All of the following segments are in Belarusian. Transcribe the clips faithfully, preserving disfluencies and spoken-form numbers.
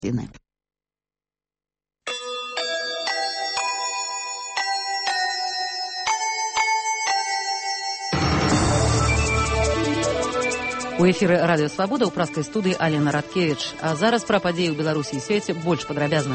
У эфіры радыё Свабода ў праскай студыі Алена Радкевіч. А зараз пра падзеі ў Беларусі і свеце больш падрабязна.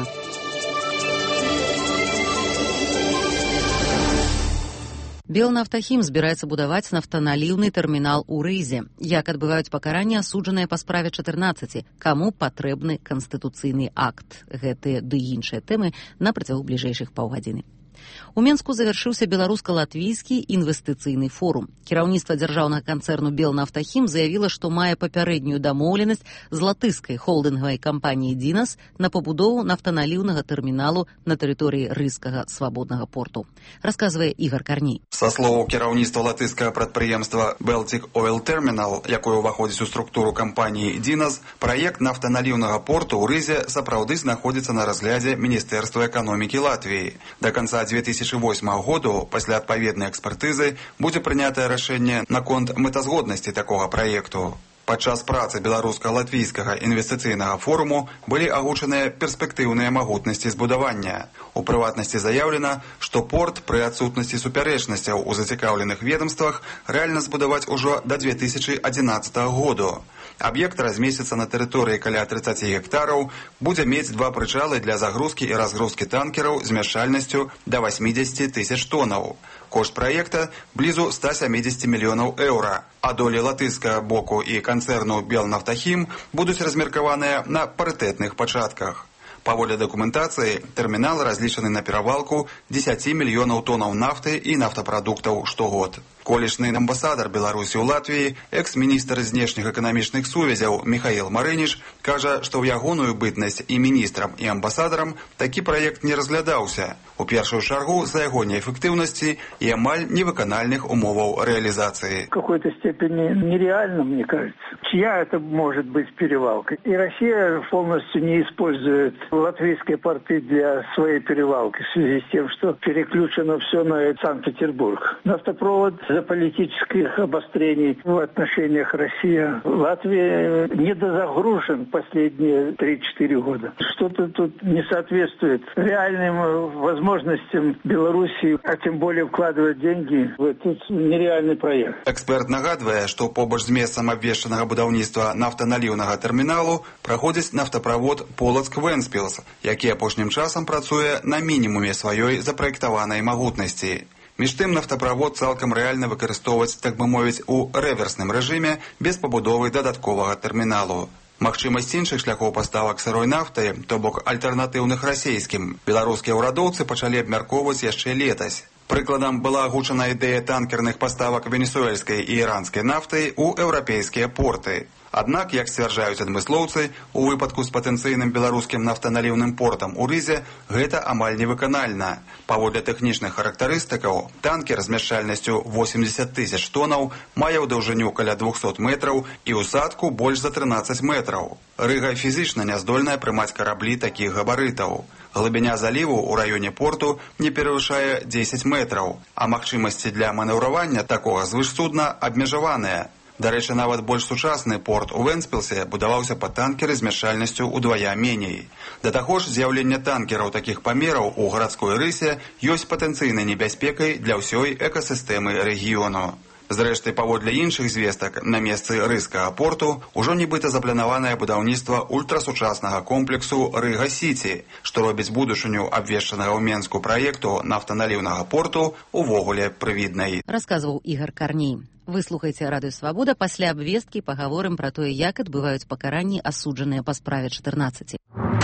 Белнафтахім збіраецца будаваць нафтаналіўны тэрмінал у Рызе. Як адбываюць пакаранні асуджаныя па справе чатырнаццаці? Каму патрэбны канстытуцыйны акт? Гэтыя ды іншыя тэмы на працягу бліжэйшых паўгадзіны. У Менску завяршыўся беларуска-латвійскі інвестыцыйны форум. Кіраўніцтва дзяржаўнага канцэрну «Белнафтахім» заявіла, што мае папярэднюю дамоўленасць з латышскай холдынгавай кампаніяй «Динас» на пабудову нафтаналіўнага тэрміналу на тэрыторыі рыскага свабоднага порту. Расказвае Ігар Карней. Са словаў кіраўніцтва латышскага прадпрыемства «Baltic Oil Terminal», якое ўваходзіць у структуру кампаніі «Динас», праект нафтаналіўнага порту ў Рызе сапраўды знаходзіцца на разглядзе Міністэрства эканомікі Латвіі. Да канца две тысячи восьмага году, пасля адпаведнай экспертызы, будзе прынятае рашэнне наконт мэтазгоднасці такога праекту. Падчас працы беларуска-латвійскага інвестыцыйнага форуму былі агучаныя перспектыўныя магутнасці збудавання. У прыватнасці заяўлена, што порт пры адсутнасці супярэчнасцяў у зацікаўленых ведомствах рэальна збудаваць ужо да две тысячи адзінаццатага году. Аб'ект размесціцца на тэрыторыі каля тридцати гектараў, будзе мець два прычалы для загрузкі і разгрузкі танкераў з мяшчальнасцю да восьмидесяти тысяч тоннаў. Кошт праекта блізу ста сямідзесяці мільёнаў еўра, а долі латышскага боку і канцэрну «Белнафтахім» будуць размеркаваныя на парытэтных пачатках. Паводле дакументацыі, тэрмінал разлічаны на перавалку дзесяці мільёнаў тоннаў нафты і нафтапрадуктаў штогод. Колішны амбасадар Беларусі ў Латвіі, экс-міністр знешніх эканамічных сувязяў Михаил Марыніч, кажа, што ў ягоную бытнасць і міністрам, і амбасадарам такі праект не разглядаўся. У першую чаргу за яго неэфектыўнасці і амаль невыканальных умоваў реализации. В какой-то степени нереально, мне кажется. Чья это может быть перевалка? И Россия полностью не использует латвийские порты для своей перевалки в связи с тем, что переключено все на Санкт-Петербург. Нафтопровод за политических обострений в отношениях Россия-Латвия недозагружен последние три-четыре года. Что-то тут не соответствует реальным возможностям Беларуси, а тем более вкладывать деньги в этот нереальный проект. Эксперт нагадывае, што побач з месцам абвешчанага будаўніцтва нафтаналіўнага тэрміналу праходзіць нафтаправод Полацк-Вэнспілс, які апошнім часам працуе на мінімуме сваёй запраектаванай магутнасці. Між тым нафтаправод цалкам рэальна выкарыстоўваць, так бы мовіць, у рэверсным рэжыме без пабудовы дадатковага тэрміналу. Магчымасць іншых шляхоў паставак сырой нафты, то бок альтэрнатыўных расейскім, беларускія ўрадоўцы пачалі абмяркоўваць яшчэ летась. Прыкладам была агучана ідэя танкерных паставак венесуэльскай і іранскай нафты ў еўрапейскія порты. Аднак, як сцвярджаюць адмыслоўцы, у выпадку з патэнцыйным беларускім нафтаналіўным портам у Рызе гэта амаль невыканальна. Паводле тэхнічных характарыстыкаў, танкер з мяшчальнасцю восемьдесят тысяч тоннаў мае ў даўжыню каля двухсот метраў і ўсадку больш за трынаццаць метраў. Рыга фізічна не здольная прымаць караблі такіх габарытаў. Глыбіня заліву ў раёне порту не перавышае дзесяць метраў, а магчымасці для манеўравання такога звышсудна абмежаваныя. Дарэчы, нават больш сучасны порт у Вэнспілсе будаваўся па танкеры з мяшчальнасцю ўдвая меней. Да таго ж, з'яўленне танкераў такіх памераў у гарадской рысе ёсць патэнцыйнай небяспекай для ўсёй экасістэмы рэгіёну. Зрэшты, паводле іншых звестак, на месцы рыскага порту ўжо нібыта запланаванае будаўніцтва ультрасучаснага комплексу Рыга-Сіці, што робіць будучыню абвешчанага ў Менску праекту нафтаналіўнага порту увогуле прывіднай. Расказваў Ігар Карней. Вы слухаеце радыё Свабода, пасля абвесткі пагаворым пра тое, як адбываюць пакаранні асуджаныя па справе чатырнаццаці.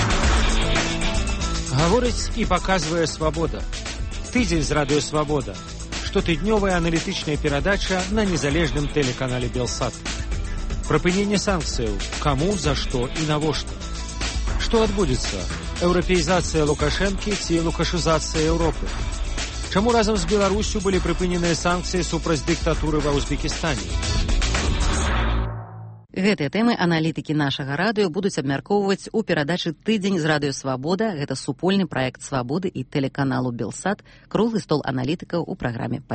Гаворыць і паказвае Свабода. Тыдзень з радыё Свабода. Штотыднёвая аналітычная перадача на незалежным тэлеканале «Белсат». Прыпыненне санкцыяў. Каму, за што і навошта. Што адбудзецца? Еўрапеізацыя Лукашэнкі ці лукашызацыя Еўропы? Чаму разам з Беларусю былі прыпыненыя санкцыі супраць дыктатуры ва Узбекістане? Гэтыя тэмы аналітыкі нашага радыё будуць абмяркоўваць у перадачы «Тыдзень з радыё Свабода». Гэта супольны праект Свабоды і тэлеканалу «Белсат». Круглы стол аналітыкаў у праграме пазней.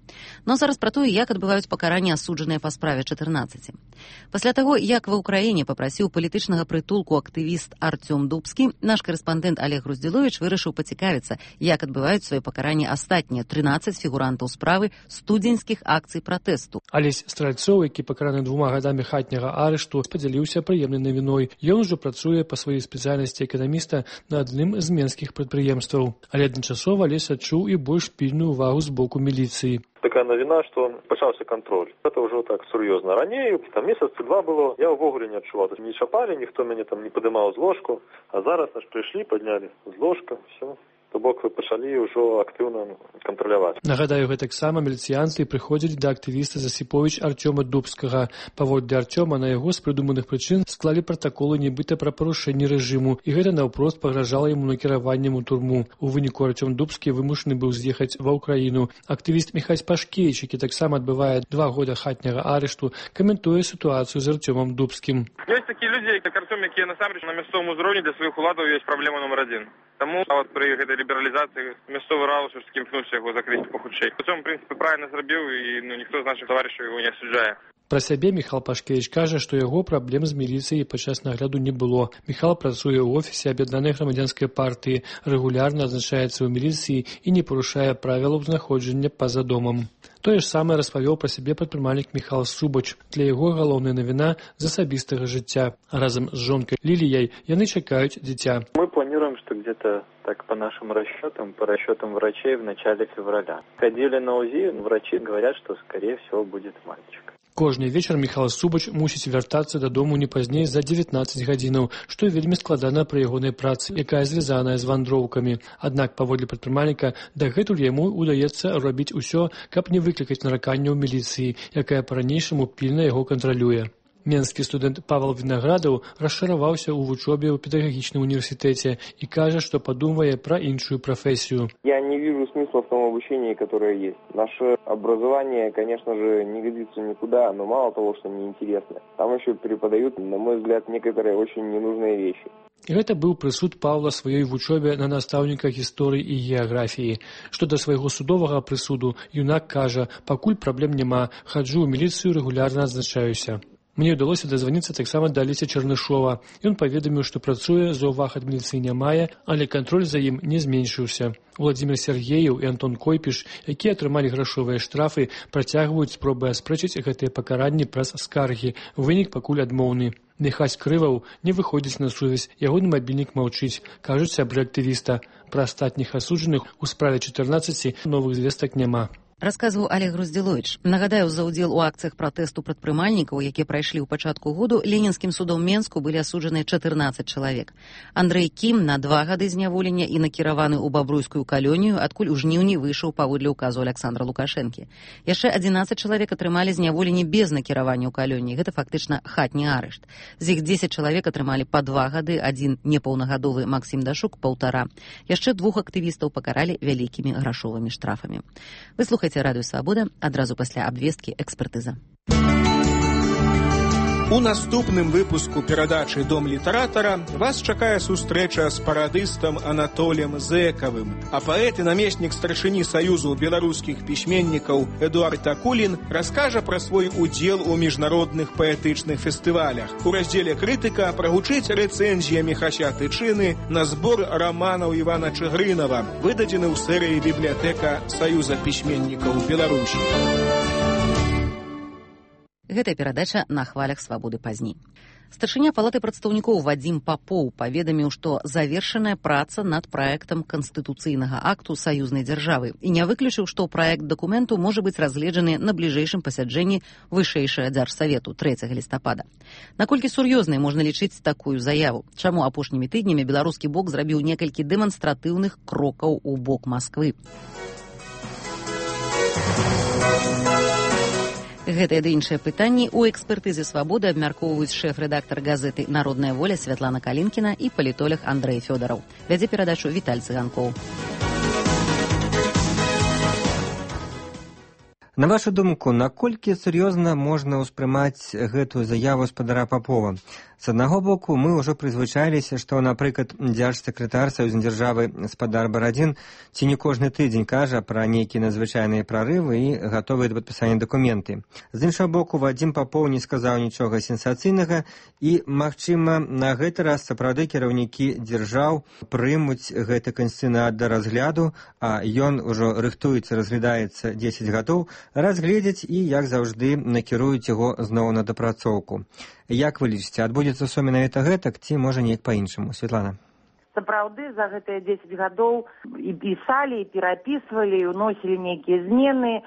Но зараз пра тое, як адбываюць пакаранні асуджаныя па справе чатырнаццаці. Пасля таго, як ва ўкраіне папрасіў палітычнага прытулку актывіст Артём Дубскі, наш карэспандэнт Олег Груздзіловіч вырашыў пацікавіцца, як адбываюць свае пакаранні астатнія трынаццаць фігурантаў справы студзеньскіх акцый пратэсту. Алесь Стральцоў, які пакараны двума гадамі хатняга арышту, падзяліўся прыемнай навіной. Ён ужо працуе па сваёй спецыяльнасці эканаміста на адным з менскіх прадпрыемстваў. Але адначасова Алесь адчуў і больш пільную ўвагу з боку міліцыі. Такая навіна, што пачаўся кантроль. Гэта ўжо так сур'ёзна. Раней, там месяцы два было, я ўвогуле не адчуваў. Не чапалі, ніхто мяне там не падымаў з ложку, а зараз аж прыйшлі, паднялі з ложка, все. То бок вы пачалі ўжо актыўна кантраляваць. Нагадаю, гэтаксама міліцыянты прыходзілі да актывіста Засіповіч Артёма Дубскага. Паводле Артёма на яго з прыдуманых прычын склалі пратаколы нібыта пра парушэнне рэжыму, і гэта наўпрост пагражала яму накіраваннем у турму. У выніку Артём Дубскі вымушаны быў з'ехаць ва ўкраіну. Актывіст Міхась Пашкевіч, які таксама адбывае два года хатняга арышту, каментуе сітуацыю з Артёмам Дубскім. Ёсць такія людзі, як Артём, якія насамрэч на мясцовым узроўні для сваіх уладаў ёсць праблема нумар адзін. Таму а от пры гэтай лібералізацыі мясцовы рауш усё-таки імкнуўся яго закрыць пахутчэй. Прычым, в прынцыпе, правільна зрабіў, і ну, ніхто з нашых таварышаў яго не асуджае. Пра сябе Міхал Пашкевіч кажа, што яго праблем з міліцыяй падчас нагляду не было. Міхал працуе ў офісе аб'яднанай грамадзянскай партыі, рэгулярна адзначаецца ў міліцыі і не парушае правілаў знаходжання па-за домам. Тое ж самае распавёў пра сябе прадпрымальнік Міхал Субач. Для яго галоўная навіна з асабістага жыцця. Разам з жонкай Ліліяй яны чакаюць дзіця. Мы планируем, что где-то так по нашим расчетам, по расчетам врачей в начале февраля. Ходили на УЗИ, врачи говорят, что скорее всего будет мальчик. Кожны вечар Міхал Субач мусіць вяртацца дадому не пазней за дзевятнаццаць гадзінаў, што вельмі складана пры ягонай працы, якая звязаная з вандроўкамі. Аднак, паводле прадпрымальніка, дагэтуль яму ўдаецца робіць усё, каб не выклікаць нараканняў міліцыі, якая па-ранейшаму пільна яго кантралюе. Менскі студэнт Павел Вінаградаў расчараваўся ў вучобе ў педагагічным універсітэце і кажа, што падумвае пра іншую прафесію. Я не вижу смысла в том обучении, которое есть. Наше образование, конечно же, не годится никуда, но мало того, что неинтересно. Там еще преподают, на мой взгляд, некоторые очень ненужные вещи. Гэта быў прысуд Паўла сваёй вучобе на настаўніка гісторыі і геаграфіі. Што да свайго судовага прысуду, юнак кажа, пакуль праблем няма, хаджу ў міліцыю, рэгулярна адзначаюся. Мне ўдалося дазваніцца таксама да Алеся Чарнышова. Ён паведаміў, што працуе, заўваг ад міліцыі не мае, але кантроль за ім не зменшыўся. Владзімир Сергеев і Антон Койпіш, якія атрымалі грашовыя штрафы, працягваюць спробы аспрэчыць гэтыя пакаранні праз скаргі. Вынік пакуль адмоўны. Міхась Крываў не выходзіць на сувязь, ягоны мабільнік маўчыць, кажуць сябры актывіста. Пра астатніх асуджаных у справе чатырнаццаці новых звестак няма. Расказваў Олег Груздзіловіч. Нагадаю, за ўдзел у акцыях пратэсту прадпрымальнікаў, якія прайшлі ў пачатку году, ленінскім судом Менску былі асуджаныя чатырнаццаць чалавек. Андрэй Кім на два гады зняволення і накіраваны ў бабруйскую калонію, адкуль у жніўні выйшаў паводле указу Аляксандра Лукашэнкі. Яшчэ адзінаццаць чалавек атрымалі зняволенне без накіравання ў калоніі. Гэта фактычна хатні арышт. З іх дзесяць чалавек атрымалі па два гады, адзін непаўнагадовы Максім Дашук паўтара. Яшчэ двух актывістаў пакаралі вялікімі грашовымі штрафамі. Вы слухаеце Радыё Свабода, адразу пасля абвесткі экспертыза. У наступным выпуску перадачы «Дом літаратара» вас чакае сустрэча з парадыстам Анатолем Зэкавым, а паэт і намеснік старшыні Саюзу беларускіх пісьменнікаў Эдуард Акулін раскажа пра свой удзел у міжнародных паэтычных фестывалях. У раздзеле «Крытыка» прагучыць рэцэнзія Міхася Тычыны на збор раманаў Івана Чыгрынава, выдадзены ў серыі «Бібліятэка Саюза пісьменнікаў Беларусі». Гэтая перадача на хвалях свабоды пазней. Старшыня палаты прадстаўнікоў Вадзім Папоў паведаміў, што завершаная праца над праектам канстытуцыйнага акту саюзнай дзяржавы і не выключыў, што праект дакументу можа быць разгледжаны на бліжэйшым пасяджэнні вышэйшага дзяржсавету трэцяга лістапада. Наколькі сур'ёзнай можна лічыць такую заяву? Чаму апошнімі тыднямі беларускі бок зрабіў некалькі дэманстратыўных крокаў у бок Масквы? Гэтыя ды іншыя пытанні ў экспертызе «Свабоды» абмяркоўваюць шэф-рэдактар газеты «Народная воля» Святлана Калінкіна і палітолог Андрэй Фёдараў. Вядзе перадачу Віталь Цыганкоў. На вашу думку, наколькі сур'ёзна можна ўспрымаць гэтую заяву спадара Папова? З аднаго боку, мы ўжо прызвычаіліся, што, напрыклад, дзяржсакратар саюзнай дзяржавы спадар Барадзін ці не кожны тыдзень кажа пра нейкія надзвычайныя прарывы і гатовыя да падпісання дакументы. З іншага боку, Вадзім Папоў не сказаў нічога сенсацыйнага і, магчыма, на гэты раз сапраўды кіраўнікі дзяржаў прымуць гэты канстытуцыйны акт да разгляду, а ён ужо рыхтуецца, разглядаецца дзесяць гадоў, разгледзяць і, як заўжды, накіруюць яго зноў на дапрацоўку. Як вы лічыце, адбудзецца ўсё менавіта гэтак ці можа неяк па-іншаму? Святлана. Сапраўды за гэтыя дзесяць гадоў і пісалі, і перапісвалі, і ўносілі нейкія змены.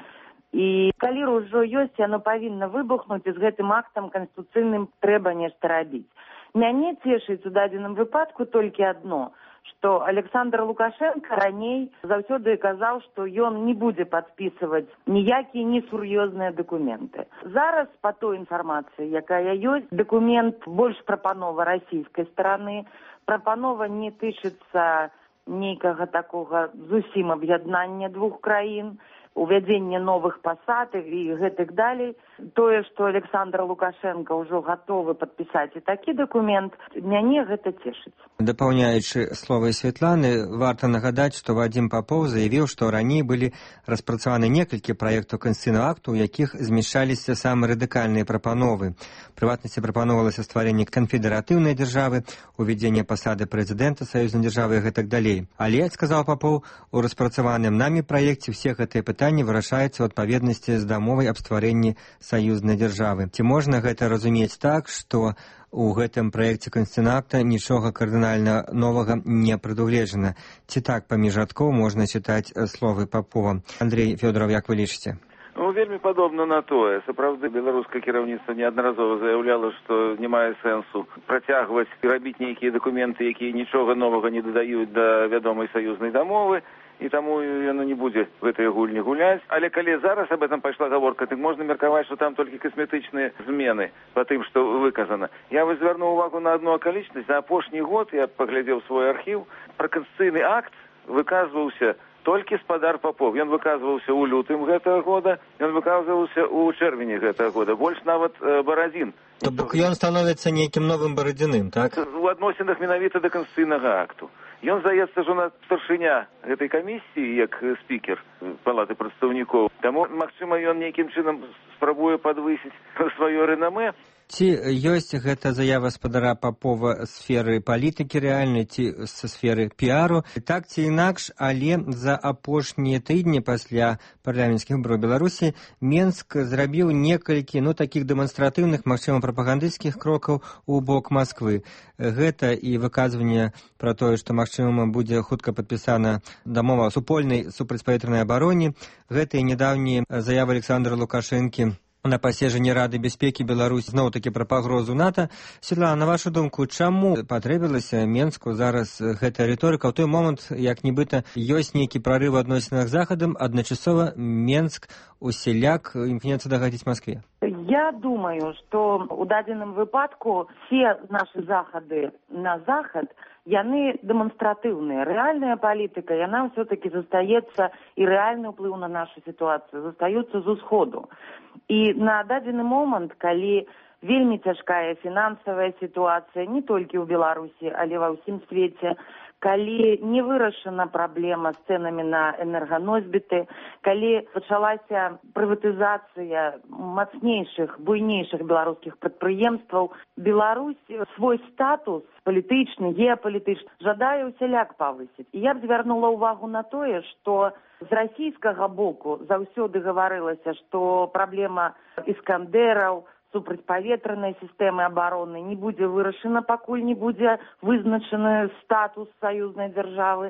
І калі ўжо ёсць, яно павінна выбухнуць, і з гэтым актам канстытуцыйным трэба нешта рабіць. Мяне цешыць у дадзеным выпадку толькі адно, што Александр Лукашенко раней заўсёды казаў, што ён не будзе падпісваць ніякія несур'ёзныя дакументы. Зараз, па той інфармацыі, якая ёсць, дакумент больш прапанова расійскай стараны, прапанова не тычыцца нейкага такога зусім аб'яднання двух краін, увядзенне новых пасад і гэтак далей. Тое, што Александр Лукашенко ўжо гатовы падпісаць і такі дакумент, мяне гэта цешыць. Дапаўняючы словы Святланы, варта нагадаць, што Вадзім Папоў заявіў, што раней былі распрацаваны некалькі праектаў канстытуцыйнага акту, у якіх змяшчаліся самыя радыкальныя прапановы. Прыватнасці прапаноўвалася стварэнне канфедэратыўнай дзяржавы, увядзенне пасады прэзідэнта саюзнай дзяржавы і гэтак далей. Але, сказаў Папоў, у распрацаваным намі праекце все гэтыя пытанні вырашаюцца ў адпаведнасці з дамовай аб стварэнні саюзнай дзяржавы. Ці можна гэта разумець так, што у гэтым праекце канстытуцыйнага акта нічога кардынальна новага не прадугледжана? Ці так паміж радкоў можна чытаць словы Папова? Андрей Фёдоров, як вы лічыце? Ну, вельмі падобна на тое. Сапраўды, беларускае кіраўніцтва неаднаразова заяўляла, што не мае сэнсу працягваць і рабіць нейкія дакументы, якія нічога новага не дадаюць да вядомай саюзнай дамовы, і таму яно не будзе в этой гульні гуляць. Але калі зараз об этом пайшла гаворка, так можна меркаваць, што там толькі касметычныя змены па тым, што выказана. Я вось звярнуў увагу на одну акалічнасць. За апошні год, я паглядзеў свой архіў, пра канстытуцыйны акт выказваўся толькі спадар Папов. Ён выказваўся ў лютым гэтага года, ён выказваўся ў чэрвені гэтага года, больш нават э, Барадзін. То бок ён становіцца нейкім новым Барадзіным, так? У адносінах менавіта да канстытуцыйнага акту. Ён, здаецца, ж у нас старшыня гэтай камісіі, як спікер палаты прадстаўнікоў. Таму, магчыма, ён нейкім чынам спрабуе падвысіць сваё рэнамэ. Ці ёсць гэта заява спадара Папова сферы палітыкі рэальнай, ці са сферы піару? Так ці інакш, але за апошнія тыдні пасля парламенцкіх выбараў Беларусі Менск зрабіў некалькі, ну, такіх дэманстратыўных, магчыма, прапагандысцкіх крокаў у бок Масквы. Гэта і выказванне пра тое, што, магчыма, будзе хутка падпісана дамова супольнай супрацьпаветранай абароне. Гэта і нядаўнія заявы Александра Лукашэнкі на паседжанні Рады бяспекі Беларусі зноў-такі пра пагрозу НАТО. Святлана, на вашу думку, чаму патрэбілася Менску зараз гэтая рыторыка? У той момант, як нібыта ёсць нейкі прарыў у адносінах з Захадам, адначасова Менск усяляк імкнецца дагадзіць Маскве? Я думаю, што ў дадзеным выпадку все нашы захады на Захад, яны дэманстратыўныя. Рэальная палітыка, яна ўсё-такі застаецца, і рэальны ўплыў на нашу сітуацыю застаюцца з усходу. І на дадзены момант, калі вельмі цяжкая фінансавая сітуацыя не толькі ў Беларусі, але ва ўсім свеце, калі не вырашана праблема з цэнамі на энерганосьбіты, калі пачалася прыватызацыя мацнейшых, буйнейшых беларускіх прадпрыемстваў, Беларусь свой статус палітычны, геапалітычны жадае ўсяляк павысіць. І я б звярнула ўвагу на тое, што з расійскага боку заўсёды гаварылася, што праблема іскандэраў, супрацьпаветранай сістэмы абароны не будзе вырашана, пакуль не будзе вызначаны статус саюзнай дзяржавы.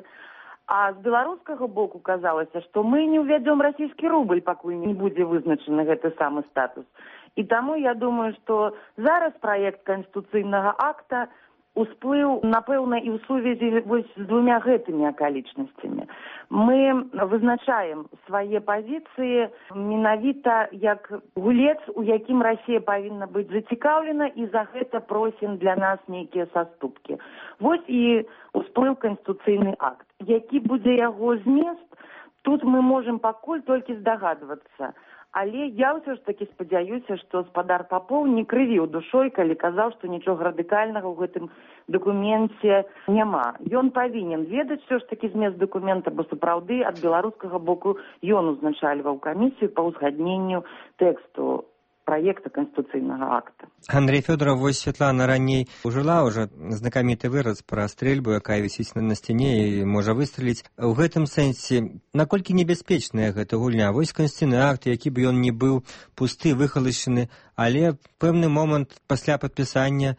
А з беларускага боку казалася, што мы не ўвядзём расійскі рубль, пакуль не будзе вызначаны гэты самы статус. І таму я думаю, што зараз праект канстытуцыйнага акта усплыў, напэўна, і ў сувязі вось з двумя гэтымі акалічнасцямі. Мы вызначаем свае пазіцыі менавіта як гулец, у якім Расія павінна быць зацікаўлена, і за гэта просім для нас нейкія саступкі. Вось і усплыў канстытуцыйны акт. Які будзе яго змест, тут мы можем пакуль толькі здагадвацца. Але я ўсё ж такі спадзяюся, што спадар Папоў не крывіў душой, калі казаў, што нічога радыкальнага ў гэтым дакуменце няма. Ён павінен ведаць ўсё ж такі змест дакумента, бо сапраўды ад беларускага боку ён узначальваў камісію па ўзгадненню тэксту проекта конституцыйнага акта. Андрей Фёдоров, вось Святлана раней ужыла ўжо знакаміты выраз пра стрэльбу, якая вісіць на сцяне і можа выстрэліць. У гэтым сэнсе, наколькі небяспечная гэта гульня? Вось конституцыйны акт, які б ён не быў пусты, выхалашчаны, але пэўны момант пасля падпісання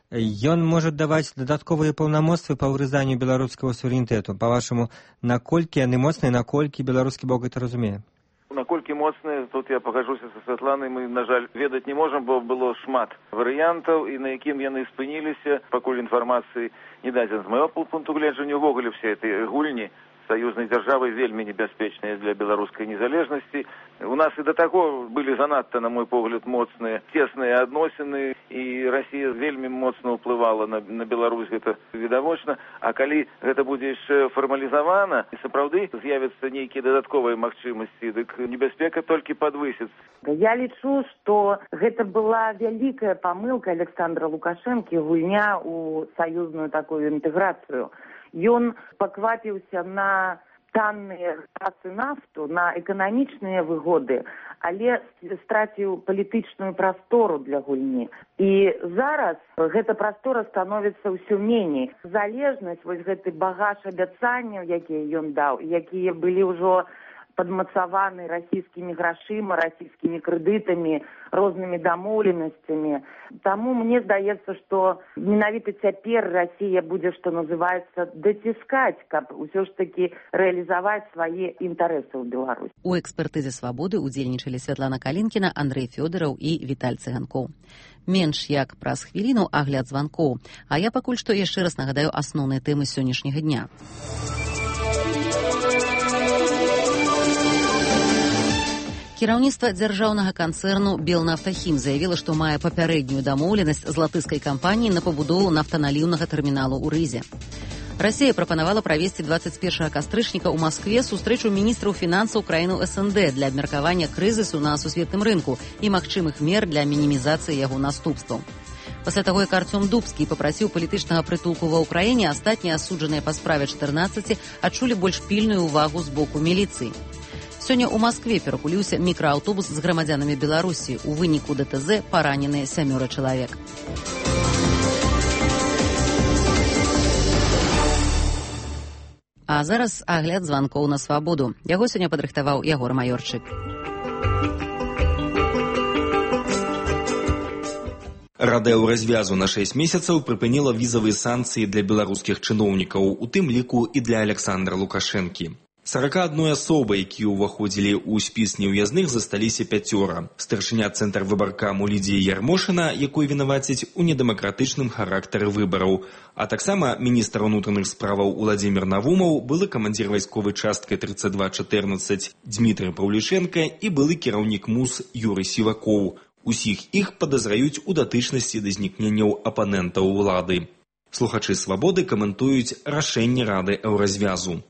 ён можа даваць дадатковыя паўнамоцтвы па ўрызанню беларускага суверэнітэту. Па-вашаму, наколькі яны моцныя, наколькі беларускі бок гэта разумее? Наколькі моцныя, тут я пагажуся са Святланай, мы, на жаль, ведаць не можам, бо было шмат варыянтаў, і на якім яны спыніліся, пакуль інфармацыі не дадзена. З майго пункту гледжання ўвогуле все этой гульні саюзнай дзяржавы вельмі небяспечныя для беларускай незалежнасці. У нас і да таго былі занадта, на мой погляд, моцныя цесныя адносіны, і Расія вельмі моцна ўплывала на, на Беларусь, гэта відавочна. А калі гэта будзе яшчэ фармалізавана, і сапраўды з'явяцца нейкія дадатковыя магчымасці, дык небяспека толькі падвысіцца. Я лічу, што гэта была вялікая памылка Александра Лукашэнкі, гульня ў саюзную такую інтэграцыю. Ён паквапіўся на танныя гасы нафту, на эканамічныя выгоды, але страціў палітычную прастору для гульні. І зараз гэта прастора становіцца ўсё меней. Залежнасць, вось гэты багаж абяцанняў, якія ён даў, якія былі ўжо падмацаваны расійскімі грашыма, расійскімі крэдытамі, рознымі дамоўленасцямі. Таму мне здаецца, што менавіта цяпер Расія будзе, што называецца, даціскаць, каб усё ж такі рэалізаваць свае інтарэсы ў Беларусі. У экспертызе «Свабоды» удзельнічалі Святлана Калінкіна, Андрей Фёдоров і Віталь Цыганкоў. Менш як праз хвіліну агляд званкоў, а я пакуль што яшчэ раз нагадаю асноўныя тэмы сённяшняга дня. Кіраўніцтва дзяржаўнага канцэрну «Белнафтахім» заявіла, што мае папярэднюю дамоўленасць з латышскай кампаніяй на пабудову нафтаналіўнага тэрміналу ў Рызе. Расія прапанавала правесці дваццаць першага кастрычніка ў Маскве сустрэчу міністраў фінансаў краінаў эс эн дэ для абмеркавання крызісу на сусветным рынку і магчымых мер для мінімізацыі яго наступстваў. Пасля таго, як Артём Дубскі папрасіў палітычнага прытулку ва ўкраіне, астатнія асуджаныя па справе чатырнаццаці адчулі больш пільную ўвагу з боку міліцыі. Сёння ў Маскве перакуліўся мікрааўтобус з грамадзянамі Беларусі. У выніку дэ тэ зэ параненыя сямёра чалавек. А зараз агляд званкоў на «Свабоду». Яго сёння падрыхтаваў Ягор Маёрчык. Рада ўразвязу на шэсць месяцаў прыпыніла візавыя санкцыі для беларускіх чыноўнікаў, у тым ліку і для Александра Лукашэнкі. сорок одна асоба, якія ўваходзілі ў спіс неўязных, засталіся пяцёра. Старшыня цэнтр выбаркаму Лідія Ярмошына, якой вінавацяць у недэмакратычным характары выбараў. А таксама міністр унутраных справаў Уладзімір Навумаў, былы камандзір вайсковай часткай тридцать два чатырнаццаць Дмітрый Паўлішэнка і былы кіраўнік МУС Юрый Сівакоў. Усіх іх падазраюць у датычнасці да знікненняў апанентаў улады. Слухачы «Свабоды» каментуюць рашэнне Рады Еўразвязу.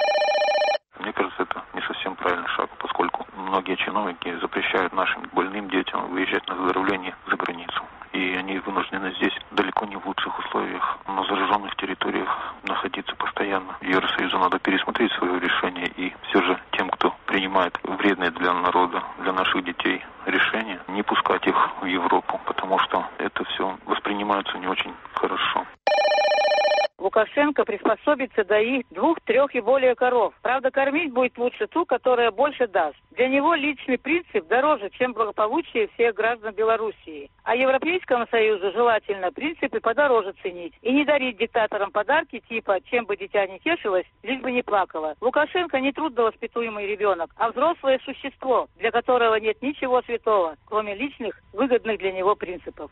Многие чиновники запрещают нашим больным детям выезжать на выздоровление за границу. И они вынуждены здесь далеко не в лучших условиях, на зараженных территориях находиться постоянно. Евросоюзу надо пересмотреть свое решение и все же тем, кто принимает вредные для народа, для наших детей решения, не пускать их в Европу, потому что это все воспринимается не очень хорошо. Лукашенко приспособится доить двух, трех и более коров. Правда, кормить будет лучше ту, которая больше даст. Для него личный принцип дороже, чем благополучие всех граждан Белоруссии. А Европейскому Союзу желательно принципы подороже ценить. И не дарить диктаторам подарки типа «чем бы дитя не тешилось, лишь бы не плакало». Лукашенко не трудновоспитуемый ребенок, а взрослое существо, для которого нет ничего святого, кроме личных, выгодных для него принципов.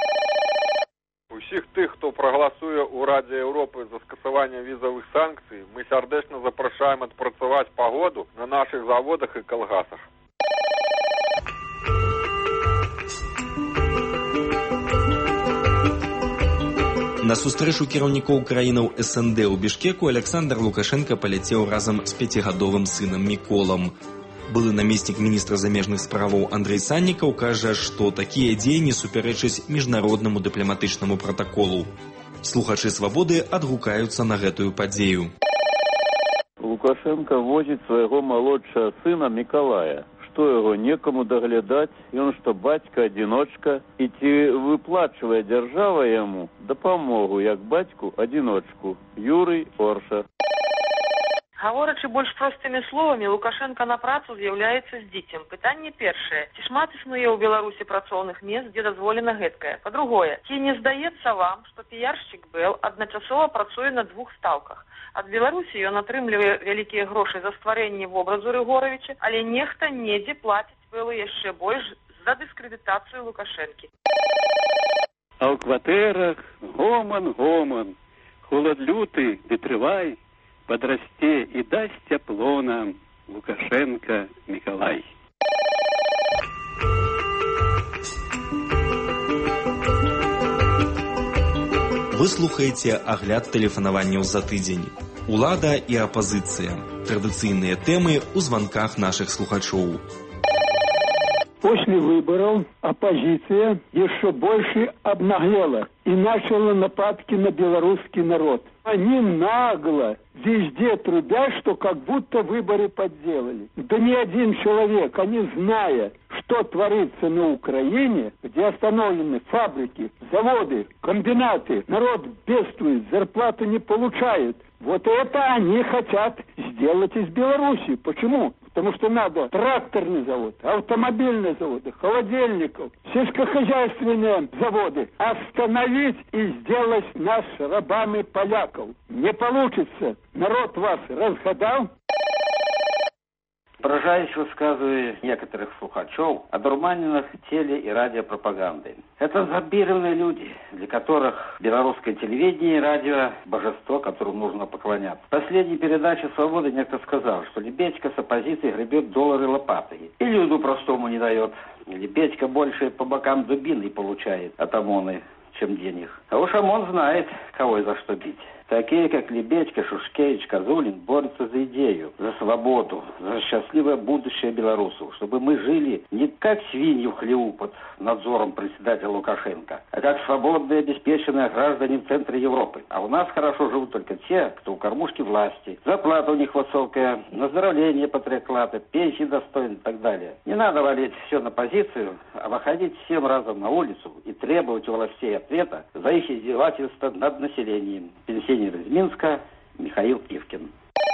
Усіх тых, хто прагаласуе ў Радзе Еўропы за скасаванне візавых санкцый, мы сярдэчна запрашаем адпрацаваць пагоду на нашых заводах і калгасах. На сустрэчу кіраўнікоў краінаў эс эн дэ ў Бішкеку Александр Лукашенка паляцеў разам з пяцігадовым сынам Міколам. Былы намеснік міністра замежных справаў Андрэй Саннікаў кажа, што такія дзеянні супярэчаць міжнароднаму дыпламатычнаму пратаколу. Слухачы «Свабоды» адгукаюцца на гэтую падзею. Лукашенко возіць свайго малодшага сына Мікалая. Што яго некаму даглядаць, ён што бацька-адзіночка, і ці выплачвае дзяржава яму дапамогу як бацьку-адзіночку. Юрый Орша. Гаворачы больш простымі словамі, Лукашенко на працу з'яўляецца з дзіцем. Пытанне першае. Ці шмат існуе ў Беларусі працоўных мест, дзе дазволена гэткае? Па-другое, ці не здаецца вам, што піяршчык Бэл адначасова працуе на двух стаўках? Ад Беларусі ён атрымлівае вялікія грошы за стварэнне вобразу Рыгоровича, але нехта недзе плаціць Бэлу яшчэ больш за дыскрэдытацыю Лукашэнкі. А ў кватэрах гоман, гоман, холад люты, ды трывай, подрасте и дасть тепло нам Лукашенко Миколай. Вы слухаеце агляд тэлефанаванняў за тыдзень. Улада і апазіцыя. Традыцыйныя тэмы ў званках наших слухачоў. После выборов оппозиция еще больше обнаглела и начала нападки на белорусский народ. Они нагло везде трубят, что как будто выборы подделали. Да ни один человек, они зная, что творится на Украине, где остановлены фабрики, заводы, комбинаты, народ бедствует, зарплату не получает. Вот это они хотят сделать из Беларуси. Почему? Потому что надо тракторный завод, автомобильные заводы, холодильников, сельскохозяйственные заводы остановить и сделать нас рабами поляков. Не получится. Народ вас разгадал. Поражающе высказывая некоторых слухачев о дурманенных теле- и радиопропаганды. Это зомбированные люди, для которых белорусское телевидение и радио – божество, которому нужно поклоняться. В последней передаче «Свободы» некто сказал, что Лебедько с оппозицией гребет доллары лопатой. И люду простому не дает. Лебедько больше по бокам дубины получает от ОМОНа, чем денег. А уж ОМОН знает, кого и за что бить. Такие, как Лебедько, Шушкевич, Козулин, борются за идею, за свободу, за счастливое будущее белорусов, чтобы мы жили не как свиньи в хлеву под надзором председателя Лукашенко, а как свободные, обеспеченные граждане в центре Европы. А у нас хорошо живут только те, кто у кормушки власти. Зарплата у них высокая, наздоровление по три оклада, пенсии достойны и так далее. Не надо валить все на позицию, а выходить всем разом на улицу и требовать у властей ответа за их издевательство над населением. Пенсионер из Минска Михаил Ивкин.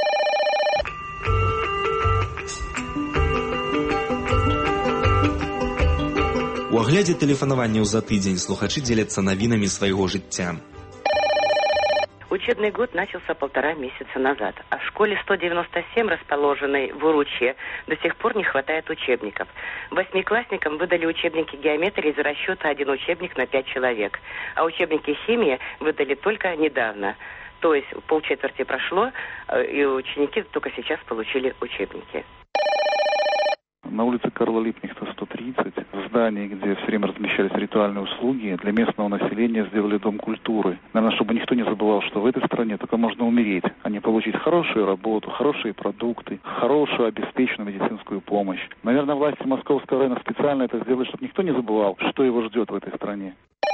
У аглядзе тэлефанаванняў за тыдзень слухачы дзеляцца навінамі свайго жыцця. Учебный год начался полтора месяца назад, а в школе сто девяносто семь, расположенной в Уручье, до сих пор не хватает учебников. Восьмиклассникам выдали учебники геометрии из расчета один учебник на пять человек, а учебники химии выдали только недавно. То есть полчетверти прошло, и ученики только сейчас получили учебники. На улице Карла Липкнехта сто тридцать, в здании, где все время размещались ритуальные услуги, для местного населения сделали дом культуры. Наверное, чтобы никто не забывал, что в этой стране только можно умереть, а не получить хорошую работу, хорошие продукты, хорошую обеспеченную медицинскую помощь. Наверное, власти Московского района специально это сделали, чтобы никто не забывал, что его ждет в этой стране.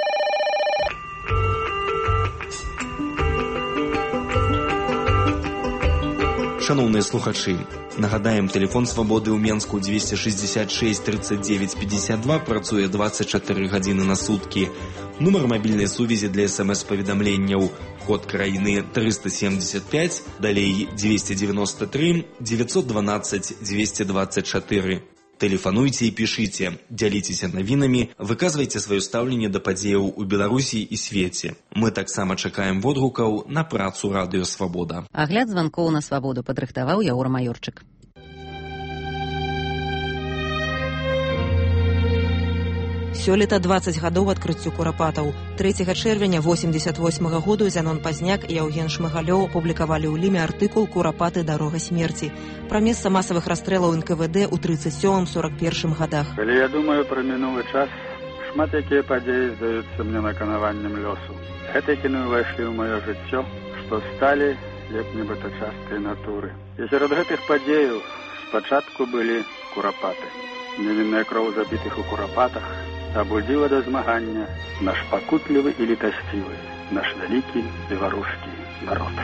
Шановныя слухачы, нагадаем, тэлефон «Свабоды» ў Менску двести шестьдесят шесть тридцать девять пятьдесят два працуе двадцать четыре гадзіны на суткі. Нумар мабільнай сувязі для смс-паведамленняў, код краіны триста семьдесят пять, далей двести девяносто три девятьсот двенадцать двести двадцать четыре. Тэлефануйце і пішыце, дзяліцеся навінамі, выказвайце сваё стаўленне да падзеяў у Беларусі і свеце. Мы таксама чакаем водгукаў на працу радыё «Свабода». Агляд званкоў на «Свабоду» падрыхтаваў Яур Маёрчык. Сёлета дваццаць гадоў адкрыццю курапатаў. трэцяга чэрвеня восемьдесят восьмага году Зянон Пазняк і Яўген Шмыгалёў апублікавалі ў ліме артыкул «Курапаты. Дарога смерці» пра месца масавых расстрэлаў эн ка вэ дэ ў тридцать сёмым сорок першым годах. Калі я думаю пра мінулы час, шмат якія падзеі здаюцца мне наканаваннем лёсу. Гэтыя кіны ўвайшлі ў маё жыццё, што сталі як нібыта часткай натуры. І сярод гэтых падзеяў спачатку былі курапаты. Невінная кроў забітых у курапатах абудзіла да змагання наш пакутлівы і літасцівы, наш вялікі беларускі народ.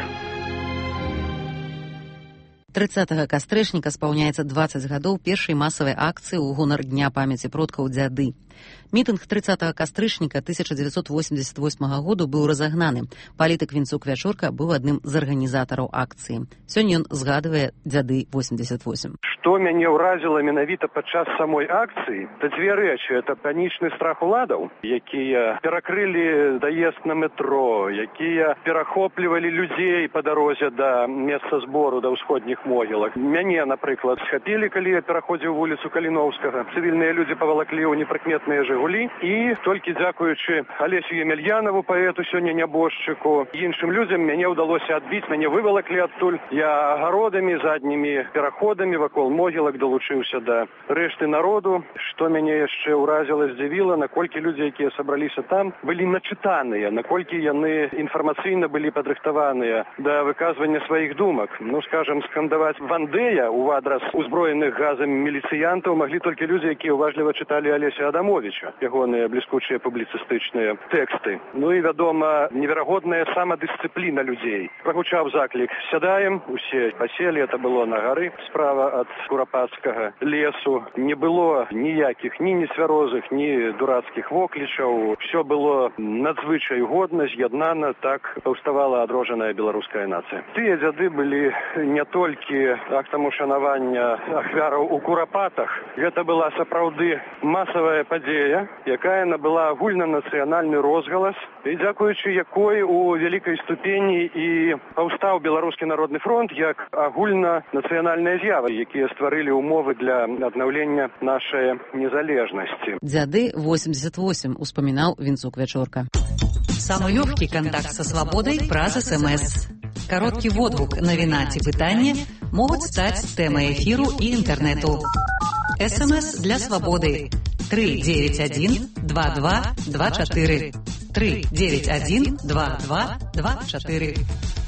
трыццатага кастрычніка спаўняецца дваццаць гадоў першай масавай акцыі ў гонар дня памяці продкаў дзяды. Мітынг трыццатага кастрычніка тысяча дзевяцьсот восемьдесят восьмага году быў разагнаны. Палітык Вінцук Вячорка быў адным з арганізатараў акцыі. Сёння ён згадвае дзяды восемьдесят восемь. Што мяне ўразіла менавіта падчас самой акцыі, то дзве рэчы. Это панічны страх уладаў, якія перакрылі даезд на метро, якія перахоплівалі людзей па дарозе да месца збору, да ўсходніх могілак. Мяне, напрыклад, схапілі, калі я пераходзіў вуліцу Каліноўскага. Цывільныя людзі павалаклі ў непрыкметныя «Жигулі». І толькі дзякуючы Алесю Емельянову, паэту, сёння нябожчыку, іншым людзям мяне ўдалося адбіць, мяне вывалаклі адтуль. Я агародамі, заднімі пераходамі вакол могілак далучыўся да рэшты народу. Што мяне яшчэ ўразіла, здзівіла, наколькі людзі, якія сабраліся там, былі начытаныя, наколькі яны інфармацыйна былі падрыхтаваныя да выказвання сваіх думак. Ну, скажам, скандаваць «Вандея» у адрас узброеных газам міліцыянтаў маглі толькі людзі, якія уважліва чыталі Алеся Адамовича, ягоныя бліскучыя публіцыстычныя тэксты. Ну і, вядома, неверагодная самадысцыпліна людзей. Прагучаў заклік «Сядаем», усе паселі, это было на гары, справа ад курапацкага лесу. Не было ніякіх ні несвярозых, ні дурацкіх воклічаў. Все было надзвычай годна, з'яднана, так паўставала адроджаная беларуская нацыя. Тыя дзяды былі не толькі актам ушанавання ахвяраў у курапатах. Гэта была сапраўды масавая падзея, якая набыла агульнанацыянальны розгалас, і дзякуючы якой у вялікай ступені і паўстаў Беларускі народны фронт як агульнанацыянальная з'ява, якія стварылі умовы для аднаўлення нашай незалежнасці. Дзяды восемьдесят восемь, успамінаў Вінцук Вячорка. Самый легкий контакт со свободой праз СМС. Короткий водгук, навіна ці пытанне могуць стаць тэмай эфіру і інтэрнэту. СМС для свободы. три девять один два два два четыре. три девять один два два два четыре.